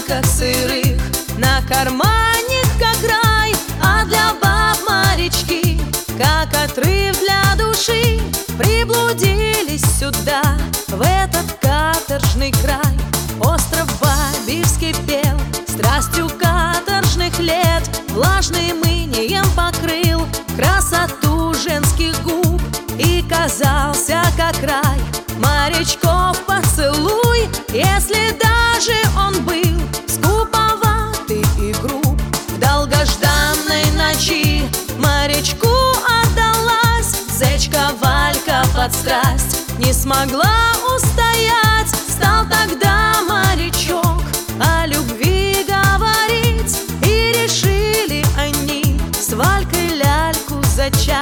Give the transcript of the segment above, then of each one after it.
яблоках сырых, на кармане как рай, а для баб морячки, как отрыв для души, приблудились сюда, в этот каторжный край. Остров Бабий вскипел страстью каторжных лет, влажным инием покрыл красоту женских губ и казался как рай морячков поцелуй, если даже он был скуповатый и груб. В долгожданной ночи морячку отдалась зечка Валька под страсть, не смогла устоять. Стал тогда морячок о любви говорить, и решили они с Валькой ляльку зачать.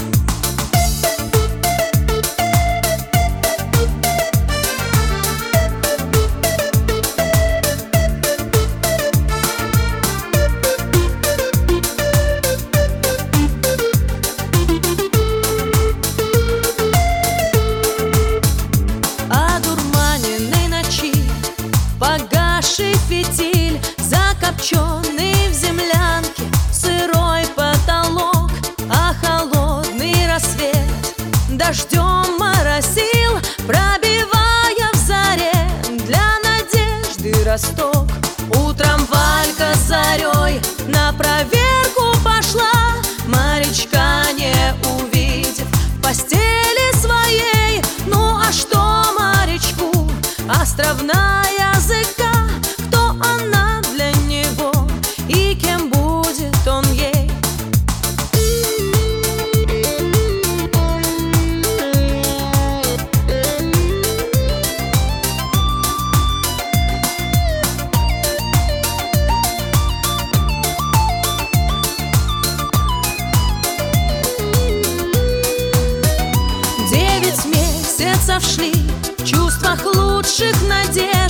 Погасший фитиль, закопченный в землянке, сырой потолок, а холодный рассвет дождем моросил, пробивая в заре для надежды росток. Утром Валька с зарей на проверку пошла, морячка не увидев в постели своей. Ну а что морячку островная языка, кто она для него и кем будет он ей? Девять месяцев шли в чувствах лучших надежд,